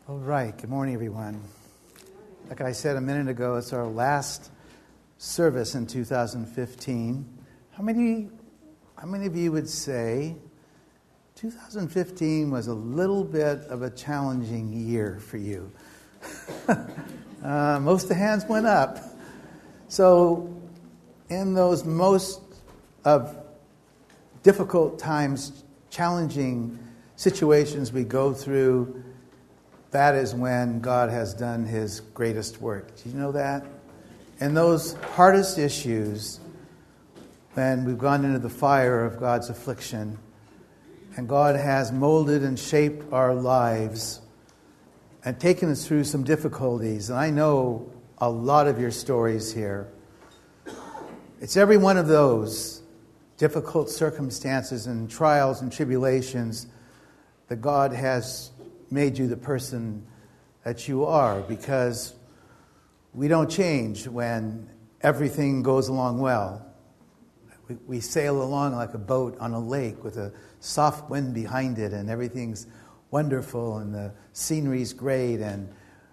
All right. Good morning, everyone. Like I said a minute ago, it's our last service in 2015. How many of you would say 2015 was a little bit of a challenging year for you? Most of the hands went up. So in those most of difficult times, challenging situations we go through, that is when God has done His greatest work. Do you know that? In those hardest issues, when we've gone into the fire of God's affliction, and God has molded and shaped our lives and taken us through some difficulties. And I know a lot of your stories here. It's every one of those difficult circumstances and trials and tribulations that God has made you the person that you are, because we don't change when everything goes along well. We sail along like a boat on a lake with a soft wind behind it, and everything's wonderful, and the scenery's great, and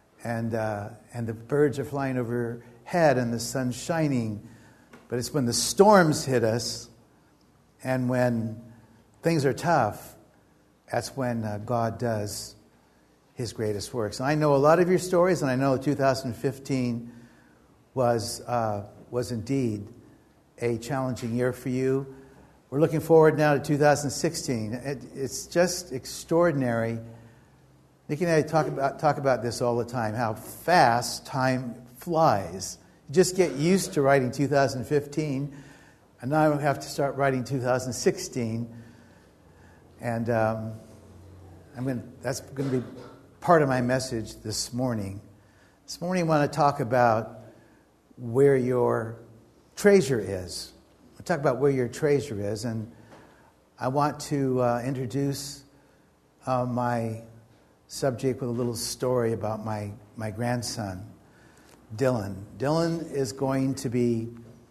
the birds are flying overhead, and the sun's shining. But it's when the storms hit us, and when things are tough, that's when God does His greatest works. And I know a lot of your stories, and I know 2015 was indeed a challenging year for you. We're looking forward now to 2016. It's just extraordinary. Nikki and I talk about this all the time, how fast time flies. You just get used to writing 2015, and now I have to start writing 2016. And that's going to be part of my message this morning. This morning I want to talk about where your treasure is. I'll talk about where your treasure is, and I want to introduce my subject with a little story about my grandson, Dylan. Dylan is going to be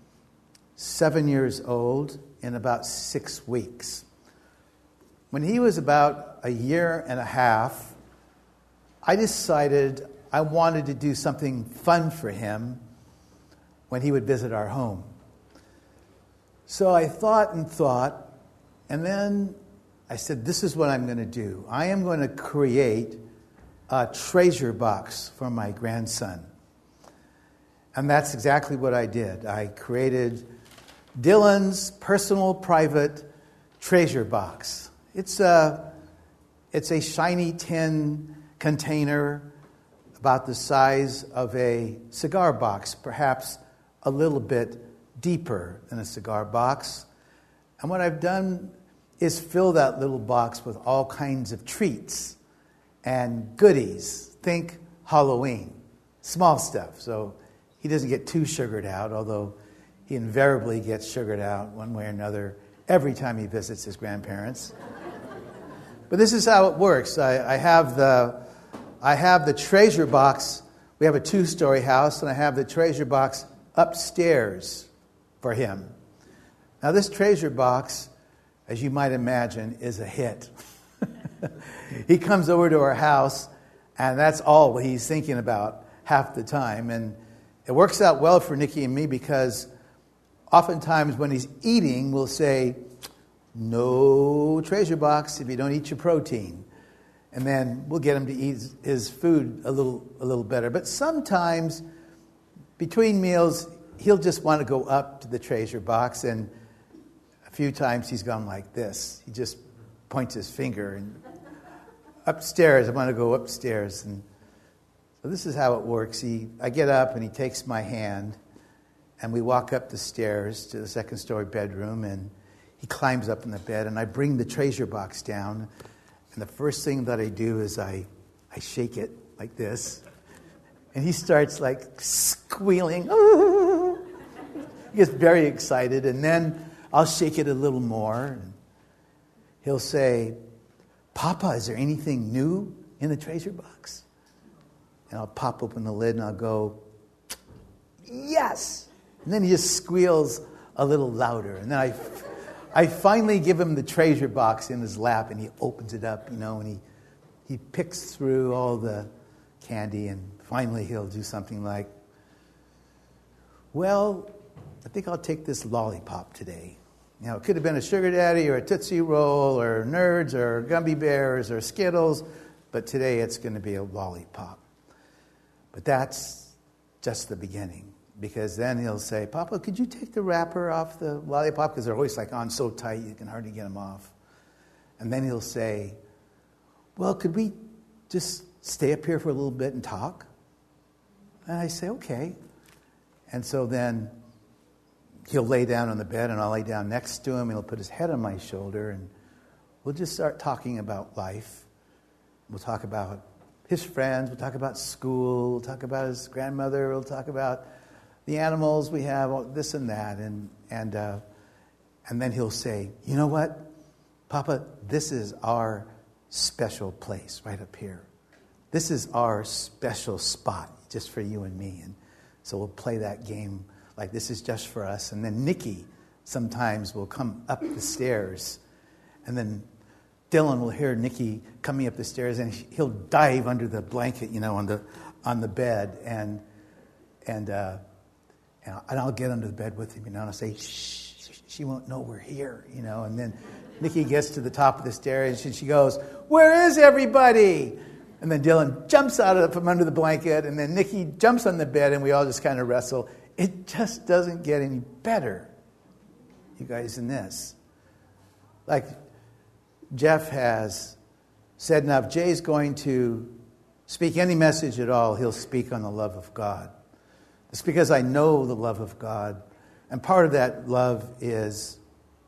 7 years old in about 6 weeks. When he was about a year and a half, I decided I wanted to do something fun for him when he would visit our home. So I thought, and then I said, this is what I'm going to do. I am going to create a treasure box for my grandson. And that's exactly what I did. I created Dylan's personal, private treasure box. It's a shiny tin container about the size of a cigar box, perhaps a little bit deeper than a cigar box. And what I've done is fill that little box with all kinds of treats and goodies. Think Halloween, small stuff. So he doesn't get too sugared out, although he invariably gets sugared out one way or another every time he visits his grandparents. But this is how it works. I have the treasure box. We have a 2-story house, and I have the treasure box upstairs for him. Now, this treasure box, as you might imagine, is a hit. He comes over to our house, and that's all he's thinking about half the time. And it works out well for Nikki and me, because oftentimes when he's eating, we'll say, no treasure box if you don't eat your protein. And then we'll get him to eat his food a little better. But sometimes, between meals, he'll just want to go up to the treasure box, and a few times he's gone like this. He just points his finger, and upstairs, I want to go upstairs. And so this is how it works. I get up, and he takes my hand, and we walk up the stairs to the second-story bedroom, and he climbs up in the bed, and I bring the treasure box down. And the first thing that I do is I shake it like this. And he starts like squealing. He gets very excited. And then I'll shake it a little more. And he'll say, Papa, is there anything new in the treasure box? And I'll pop open the lid and I'll go, yes. And then he just squeals a little louder. And then I finally give him the treasure box in his lap, and he opens it up, and he picks through all the candy, and finally he'll do something like, well, I think I'll take this lollipop today. It could have been a Sugar Daddy or a Tootsie Roll or Nerds or Gummy Bears or Skittles, but today it's going to be a lollipop. But that's just the beginning, because then he'll say, Papa, could you take the wrapper off the lollipop? Because they're always on so tight you can hardly get them off. And then he'll say, well, could we just stay up here for a little bit and talk? And I say, okay. And so then he'll lay down on the bed, and I'll lay down next to him, and he'll put his head on my shoulder, and we'll just start talking about life. We'll talk about his friends, we'll talk about school, we'll talk about his grandmother, we'll talk about the animals we have, this and that. And then he'll say, you know what, Papa, this is our special place right up here. This is our special spot just for you and me. And so we'll play that game like this is just for us. And then Nikki sometimes will come up the stairs. And then Dylan will hear Nikki coming up the stairs, and he'll dive under the blanket, on the bed. And I'll get under the bed with him, and I'll say, shh, she won't know we're here, And then Nikki gets to the top of the stairs, and she goes, where is everybody? And then Dylan jumps out from under the blanket, and then Nikki jumps on the bed, and we all just kind of wrestle. It just doesn't get any better, you guys, than this. Like Jeff has said, now if Jay's going to speak any message at all, he'll speak on the love of God. It's because I know the love of God. And part of that love is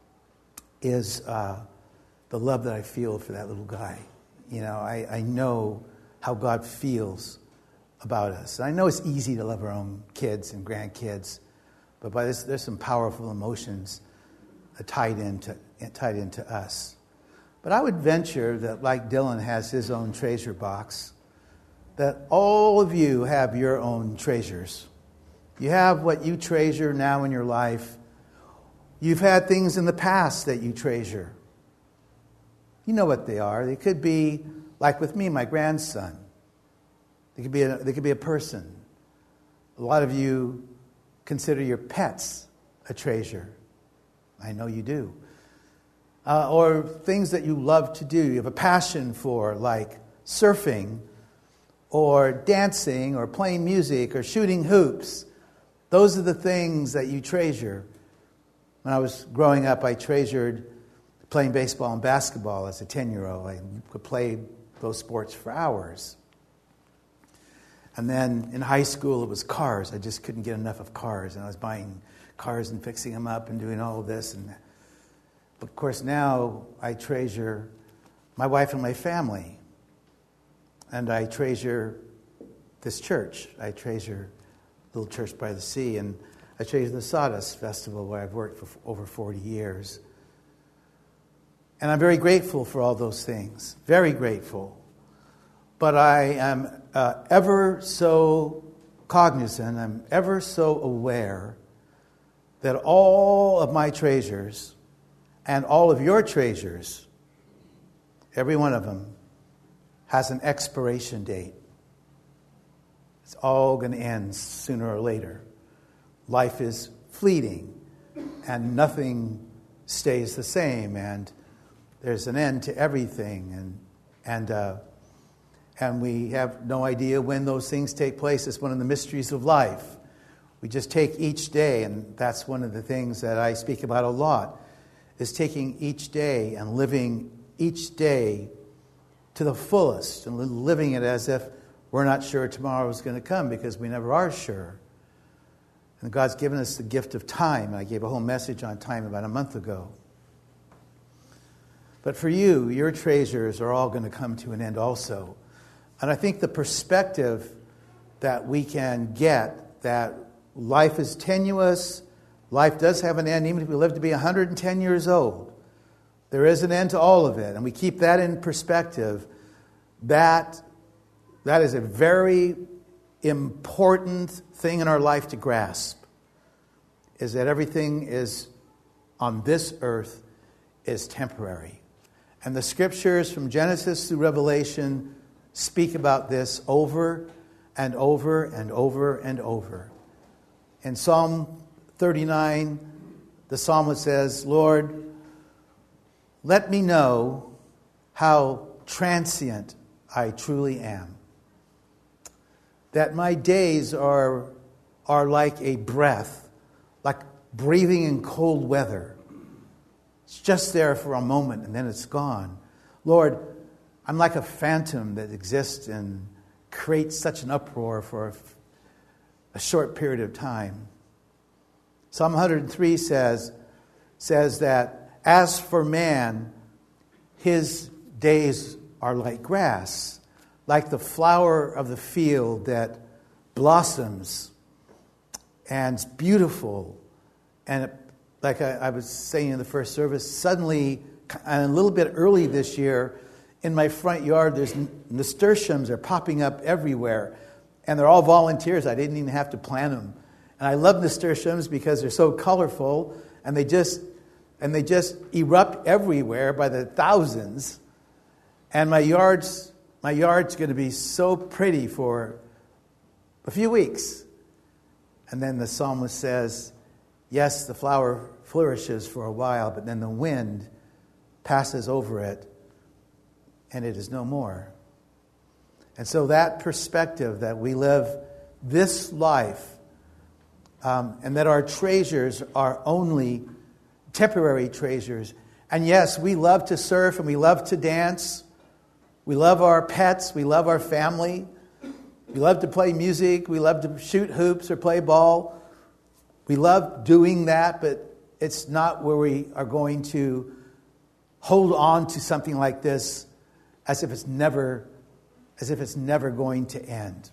the love that I feel for that little guy. I know how God feels about us. And I know it's easy to love our own kids and grandkids, but by this, there's some powerful emotions tied into us. But I would venture that, like Dylan has his own treasure box, that all of you have your own treasures. You have what you treasure now in your life. You've had things in the past that you treasure. You know what they are. They could be, like with me, my grandson. They could be a person. A lot of you consider your pets a treasure. I know you do. Or things that you love to do. You have a passion for, like surfing, or dancing, or playing music, or shooting hoops. Those are the things that you treasure. When I was growing up, I treasured playing baseball and basketball as a 10-year-old. I could play those sports for hours. And then in high school, it was cars. I just couldn't get enough of cars. And I was buying cars and fixing them up and doing all of this. But of course, now I treasure my wife and my family. And I treasure this church. I treasure Little Church by the Sea. And I treasure the Sawdust Festival, where I've worked for over 40 years. And I'm very grateful for all those things. Very grateful. But I am ever so cognizant, I'm ever so aware that all of my treasures and all of your treasures, every one of them, has an expiration date. It's all going to end sooner or later. Life is fleeting, and nothing stays the same, and there's an end to everything, and we have no idea when those things take place. It's one of the mysteries of life. We just take each day, and that's one of the things that I speak about a lot, is taking each day and living each day to the fullest, and living it as if we're not sure tomorrow is going to come, because we never are sure. And God's given us the gift of time. I gave a whole message on time about a month ago. But for you, your treasures are all going to come to an end also. And I think the perspective that we can get, that life is tenuous, life does have an end, even if we live to be 110 years old, there is an end to all of it. And we keep that in perspective. That is a very important thing in our life to grasp, is that everything is on this earth is temporary. And the scriptures from Genesis through Revelation speak about this over and over and over and over. In Psalm 39, the psalmist says, Lord, let me know how transient I truly am. That my days are like a breath, like breathing in cold weather. It's just there for a moment and then it's gone. Lord, I'm like a phantom that exists and creates such an uproar for a short period of time. Psalm 103 says that as for man, his days are like grass, like the flower of the field that blossoms and it's beautiful. And like I was saying in the first service, suddenly, and a little bit early this year, in my front yard, there's nasturtiums are popping up everywhere. And they're all volunteers. I didn't even have to plant them. And I love nasturtiums because they're so colorful, and they just erupt everywhere by the thousands. And my yard's going to be so pretty for a few weeks. And then the psalmist says, yes, the flower flourishes for a while, but then the wind passes over it, and it is no more. And so that perspective that we live this life, and that our treasures are only temporary treasures. And yes, we love to surf and we love to dance. We love our pets. We love our family. We love to play music. We love to shoot hoops or play ball. We love doing that, but it's not where we are going to hold on to something like this as if it's never going to end.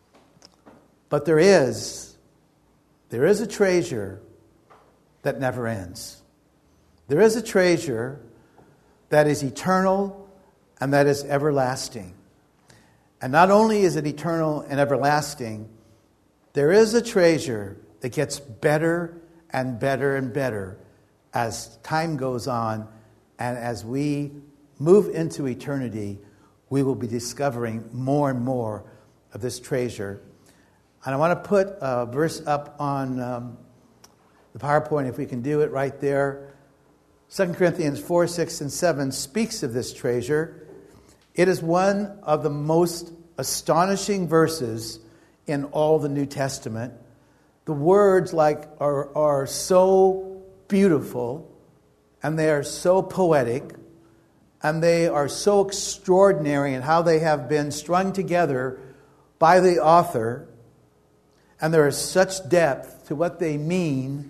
But there is a treasure that never ends. There is a treasure that is eternal and that is everlasting. And not only is it eternal and everlasting, there is a treasure that gets better and better and better as time goes on, and as we move into eternity, we will be discovering more and more of this treasure. And I want to put a verse up on the PowerPoint, if we can do it right there. 2 Corinthians 4, 6, and 7 speaks of this treasure. It is one of the most astonishing verses in all the New Testament. The words are so beautiful, and they are so poetic, and they are so extraordinary in how they have been strung together by the author. And there is such depth to what they mean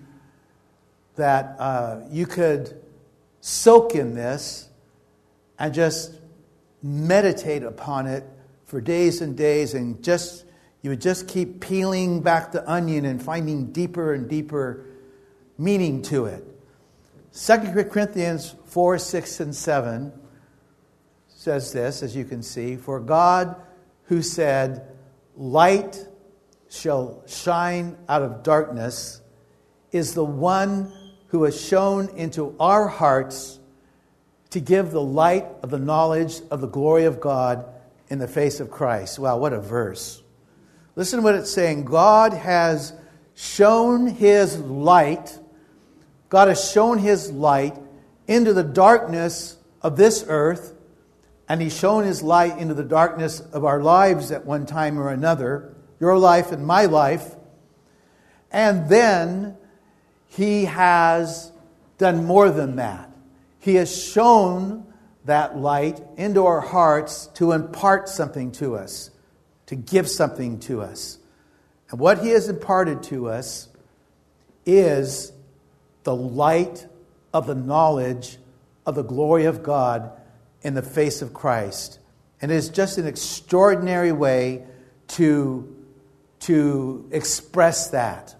that you could soak in this and just meditate upon it for days and days, and you would just keep peeling back the onion and finding deeper and deeper meaning to it. 2 Corinthians 4, 6, and 7 says this, as you can see, for God who said, light shall shine out of darkness, is the one who has shone into our hearts to give the light of the knowledge of the glory of God in the face of Christ. Wow, what a verse. Listen to what it's saying. God has shown His light. God has shown His light into the darkness of this earth, and He's shown His light into the darkness of our lives at one time or another, your life and my life. And then He has done more than that. He has shown that light into our hearts to impart something to us, to give something to us. And what He has imparted to us is the light of the knowledge of the glory of God in the face of Christ. And it is just an extraordinary way to express that.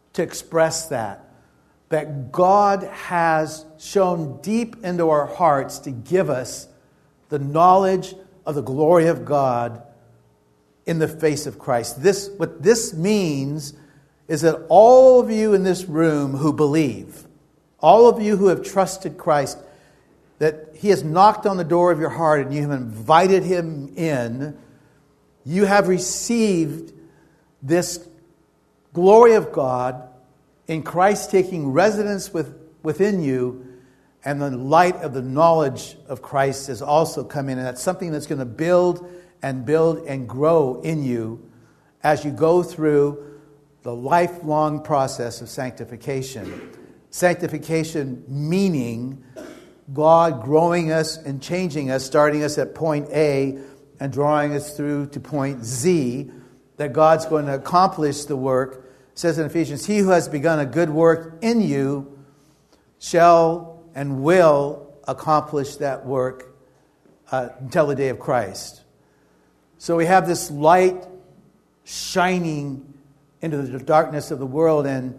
That God has shown deep into our hearts to give us the knowledge of the glory of God in the face of Christ. What this means is that all of you in this room who believe, all of you who have trusted Christ, that He has knocked on the door of your heart and you have invited Him in, you have received this glory of God in Christ taking residence within you, and the light of the knowledge of Christ has also come in. And that's something that's going to build and grow in you as you go through the lifelong process of sanctification. Sanctification meaning God growing us and changing us, starting us at point A and drawing us through to point Z, that God's going to accomplish the work. It says in Ephesians, He who has begun a good work in you shall and will accomplish that work until the day of Christ. So we have this light shining into the darkness of the world, and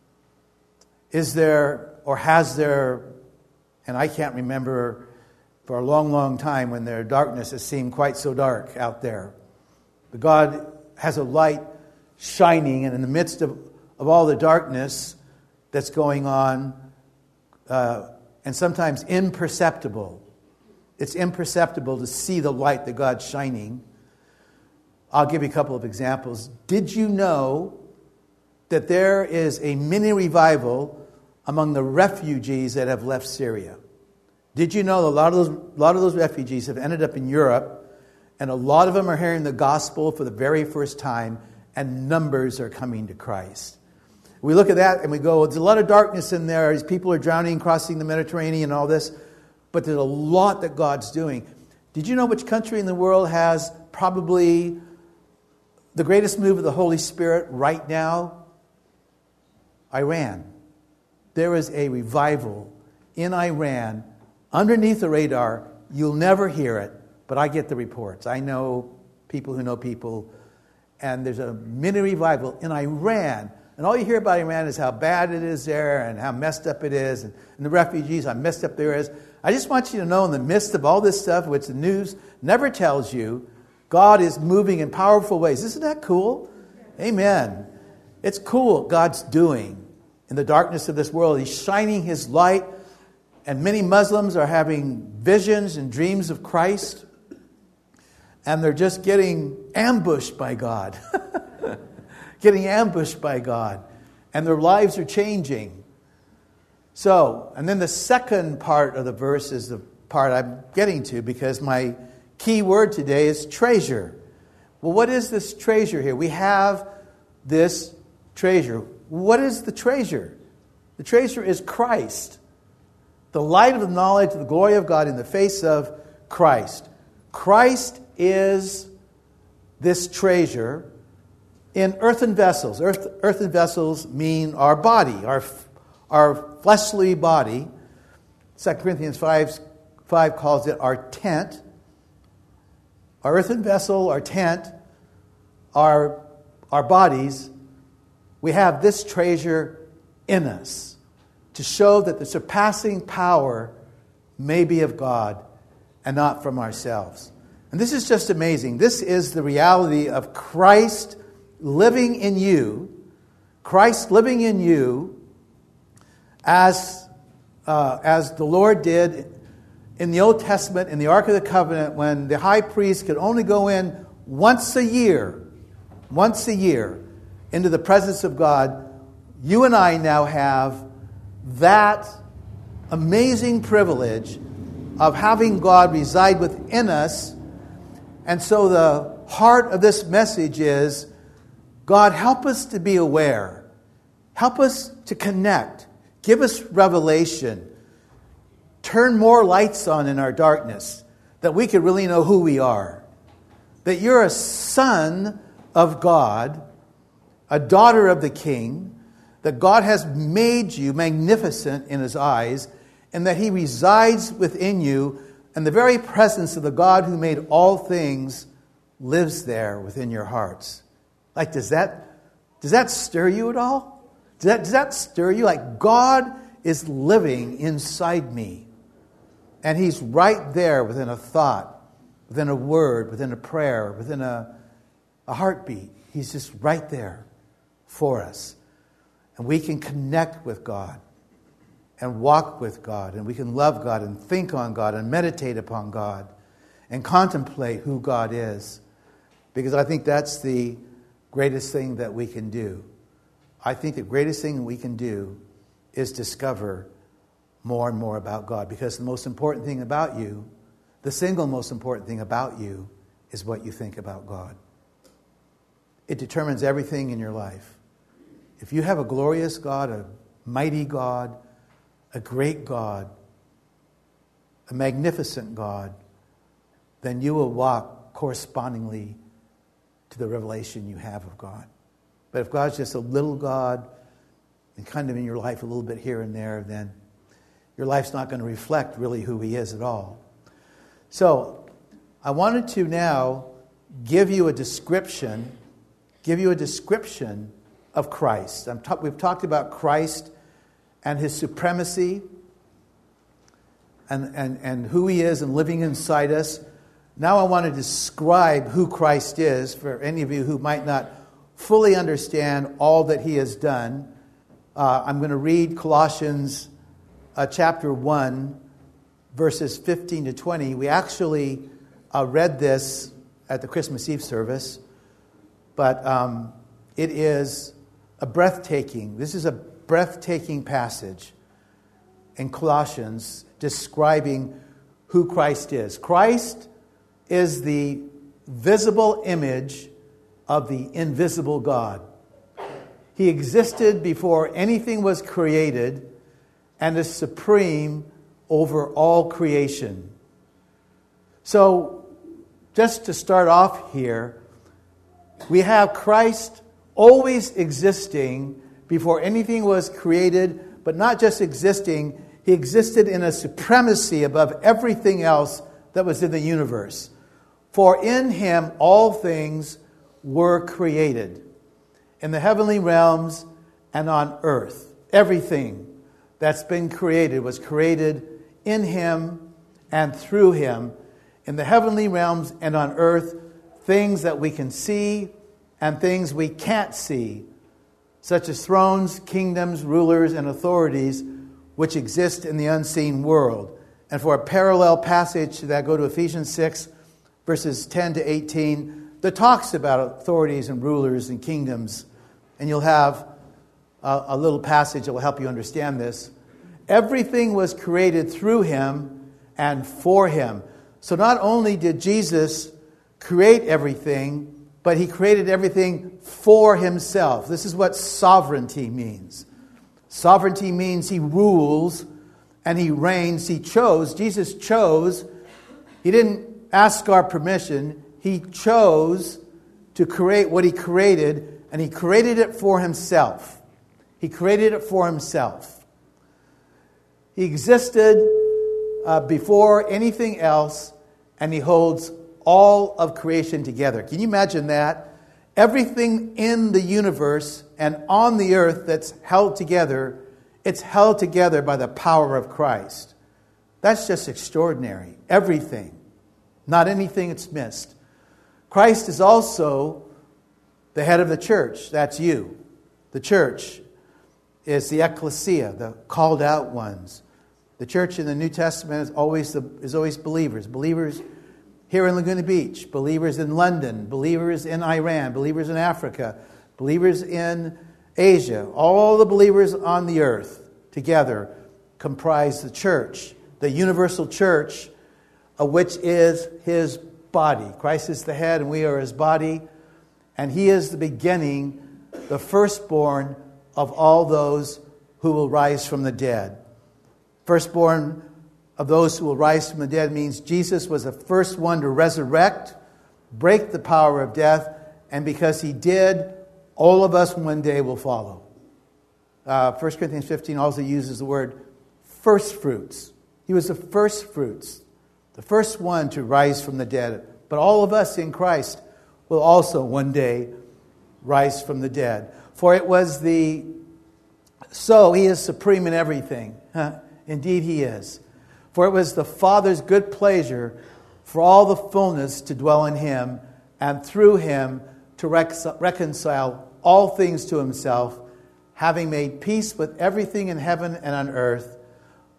is there, or has there, and I can't remember for a long, long time when their darkness has seemed quite so dark out there. But God has a light shining, and in the midst of all the darkness that's going on, and sometimes imperceptible. It's imperceptible to see the light that God's shining. I'll give you a couple of examples. Did you know that there is a mini revival among the refugees that have left Syria? Did you know a lot of those refugees have ended up in Europe, and a lot of them are hearing the gospel for the very first time, and numbers are coming to Christ? We look at that and we go, there's a lot of darkness in there. As people are drowning, crossing the Mediterranean and all this. But there's a lot that God's doing. Did you know which country in the world has probably the greatest move of the Holy Spirit right now? Iran. There is a revival in Iran underneath the radar. You'll never hear it, but I get the reports. I know people who know people. And there's a mini revival in Iran. And all you hear about Iran is how bad it is there and how messed up it is. And the refugees, how messed up there is. I just want you to know in the midst of all this stuff, which the news never tells you, God is moving in powerful ways. Isn't that cool? Amen. It's cool what God's doing in the darkness of this world. He's shining His light. And many Muslims are having visions and dreams of Christ. And they're just getting ambushed by God. Getting ambushed by God. And their lives are changing. So, and then the second part of the verse is the part I'm getting to, because my key word today is treasure. Well, what is this treasure here? We have this treasure. What is the treasure? The treasure is Christ. The light of the knowledge of the glory of God in the face of Christ. Christ is this treasure in earthen vessels. Earthen vessels mean our body, our fleshly body. 2 Corinthians 5 calls it our tent. Our earthen vessel, our tent, our bodies. We have this treasure in us to show that the surpassing power may be of God and not from ourselves. And this is just amazing. This is the reality of Christ living in you. Christ living in you as the Lord did in the Old Testament, in the Ark of the Covenant, when the high priest could only go in once a year into the presence of God. You and I now have that amazing privilege of having God reside within us. And so the heart of this message is, God, help us to be aware. Help us to connect. Give us revelation. Turn more lights on in our darkness, that we could really know who we are. That you're a son of God, a daughter of the King, that God has made you magnificent in His eyes, and that He resides within you, and the very presence of the God who made all things lives there within your hearts. Like, does that stir you at all? Does that stir you? Like, God is living inside me. And He's right there within a thought, within a word, within a prayer, within a heartbeat. He's just right there for us. And we can connect with God. and walk with God, and we can love God and think on God and meditate upon God and contemplate who God is. Because I think that's the greatest thing that we can do. I think the greatest thing we can do is discover more and more about God. Because the most important thing about you, the single most important thing about you, is what you think about God. It determines everything in your life. If you have a glorious God, a mighty God, a great God, a magnificent God, then you will walk correspondingly to the revelation you have of God. But if God's just a little God and kind of in your life a little bit here and there, then your life's not going to reflect really who He is at all. So I wanted to now give you a description of Christ. We've talked about Christ and His supremacy and who He is and living inside us. Now I want to describe who Christ is for any of you who might not fully understand all that He has done. I'm going to read Colossians chapter 1, verses 15 to 20. We actually read this at the Christmas Eve service, but it is this is a breathtaking passage in Colossians describing who Christ is. Christ is the visible image of the invisible God. He existed before anything was created and is supreme over all creation. So, just to start off here, we have Christ always existing before anything was created, but not just existing, He existed in a supremacy above everything else that was in the universe. For in Him all things were created, in the heavenly realms and on earth. Everything that's been created was created in Him and through Him, in the heavenly realms and on earth, things that we can see and things we can't see, such as thrones, kingdoms, rulers, and authorities which exist in the unseen world. And for a parallel passage to that, go to Ephesians 6, verses 10 to 18, that talks about authorities and rulers and kingdoms. And you'll have a little passage that will help you understand this. Everything was created through Him and for Him. So not only did Jesus create everything, but He created everything for Himself. This is what sovereignty means. Sovereignty means He rules and He reigns. He chose. Jesus chose. He didn't ask our permission. He chose to create what He created, and He created it for Himself. He created it for Himself. He existed before anything else, and He holds all of creation together. Can you imagine that? Everything in the universe and on the earth that's held together, it's held together by the power of Christ. That's just extraordinary. Everything. Not anything it's missed. Christ is also the head of the church. That's you. The church is the ecclesia, the called out ones. The church in the New Testament is always believers. Believers here in Laguna Beach, believers in London, believers in Iran, believers in Africa, believers in Asia. All the believers on the earth together comprise the church, the universal church, which is His body. Christ is the head and we are His body. And He is the beginning, the firstborn of all those who will rise from the dead. Firstborn of those who will rise from the dead means Jesus was the first one to resurrect, break the power of death, and because He did, all of us one day will follow. 1 Corinthians 15 also uses the word first fruits. He was the first fruits, the first one to rise from the dead. But all of us in Christ will also one day rise from the dead. For it was He is supreme in everything. Indeed He is. For it was the Father's good pleasure for all the fullness to dwell in Him, and through Him to reconcile all things to Himself, having made peace with everything in heaven and on earth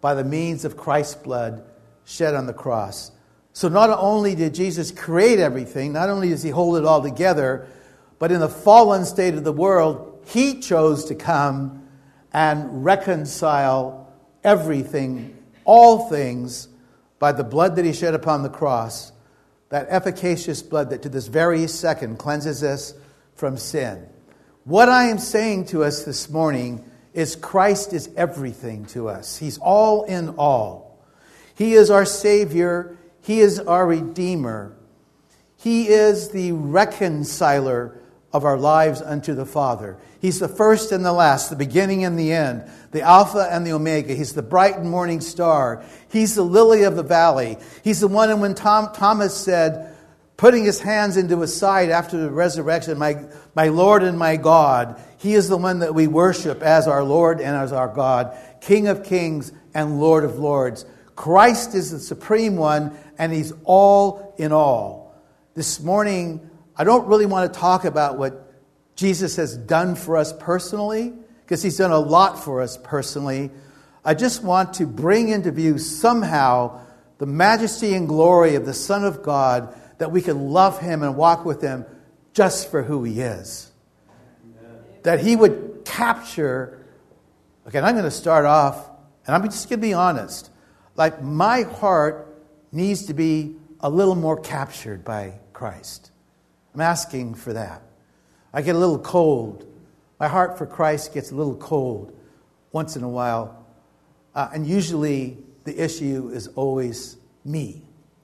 by the means of Christ's blood shed on the cross. So not only did Jesus create everything, not only does he hold it all together, but in the fallen state of the world, he chose to come and reconcile everything, all things, by the blood that he shed upon the cross, that efficacious blood that to this very second cleanses us from sin. What I am saying to us this morning is Christ is everything to us. He's all in all. He is our Savior. He is our Redeemer. He is the reconciler of our lives unto the Father. He's the first and the last, the beginning and the end, the Alpha and the Omega. He's the bright and morning star. He's the lily of the valley. He's the one, and when Thomas said, putting his hands into his side after the resurrection, my Lord and my God, he is the one that we worship as our Lord and as our God, King of kings and Lord of lords. Christ is the supreme one, and he's all in all. This morning, I don't really want to talk about what Jesus has done for us personally, because he's done a lot for us personally. I just want to bring into view somehow the majesty and glory of the Son of God, that we can love him and walk with him just for who he is. Amen. That he would capture... Okay, and I'm going to start off, and I'm just going to be honest. Like, my heart needs to be a little more captured by Christ. I'm asking for that. I get a little cold. My heart for Christ gets a little cold once in a while. And usually the issue is always me.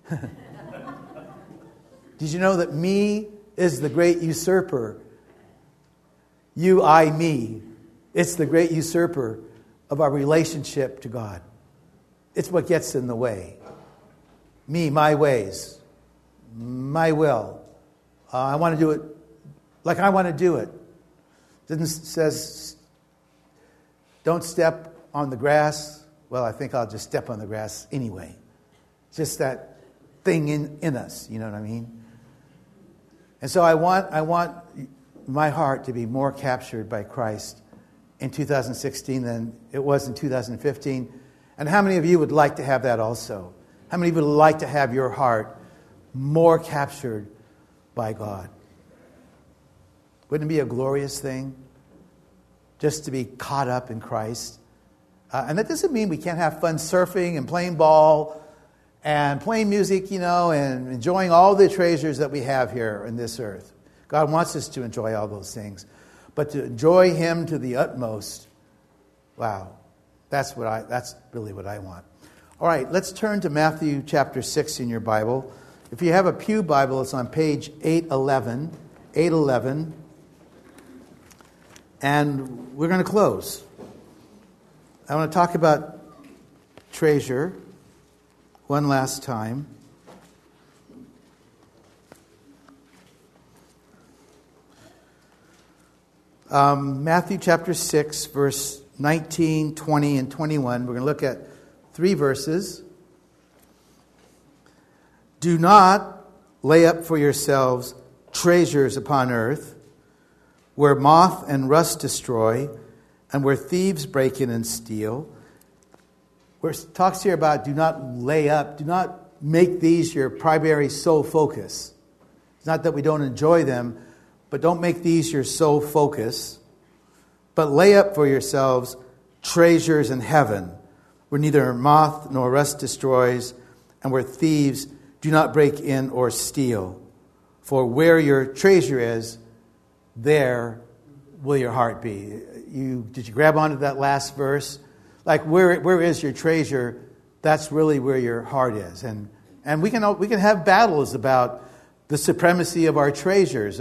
Did you know that me is the great usurper? You, I, me. It's the great usurper of our relationship to God. It's what gets in the way. Me, my ways, my will. I want to do it like I want to do it. It says, don't step on the grass. Well, I think I'll just step on the grass anyway. Just that thing in us, you know what I mean? And so I want my heart to be more captured by Christ in 2016 than it was in 2015. And how many of you would like to have that also? How many of you would like to have your heart more captured by God? Wouldn't it be a glorious thing just to be caught up in Christ? And that doesn't mean we can't have fun surfing and playing ball and playing music, and enjoying all the treasures that we have here in this earth. God wants us to enjoy all those things. But to enjoy him to the utmost, wow, that's really what I want. All right, let's turn to Matthew chapter 6 in your Bible. If you have a pew Bible, it's on page 811. 811. And we're going to close. I want to talk about treasure one last time. Matthew chapter 6, verse 19, 20, and 21. We're going to look at 3 verses. Do not lay up for yourselves treasures upon earth, where moth and rust destroy, and where thieves break in and steal. Where it talks here about do not lay up, do not make these your primary sole focus. It's not that we don't enjoy them, but don't make these your sole focus. But lay up for yourselves treasures in heaven, where neither moth nor rust destroys, and where thieves do not break in or steal. For where your treasure is, there will your heart be. Did you grab onto that last verse? Like, where is your treasure? That's really where your heart is. And we can have battles about the supremacy of our treasures.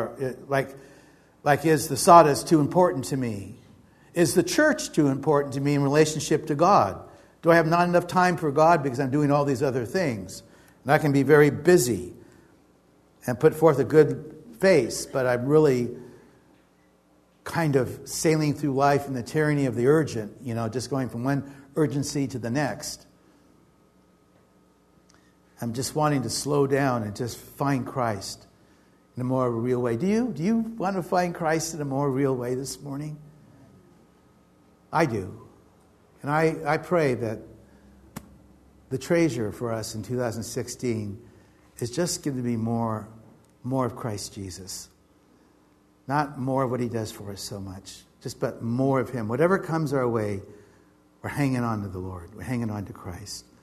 Like is the sawdust too important to me? Is the church too important to me in relationship to God? Do I have not enough time for God because I'm doing all these other things? And I can be very busy and put forth a good face, but I'm really kind of sailing through life in the tyranny of the urgent, just going from one urgency to the next. I'm just wanting to slow down and just find Christ in a more real way. Do you want to find Christ in a more real way this morning? I do. And I pray that the treasure for us in 2016 is just going to be more of Christ Jesus. Not more of what he does for us so much, but more of him. Whatever comes our way, we're hanging on to the Lord. We're hanging on to Christ.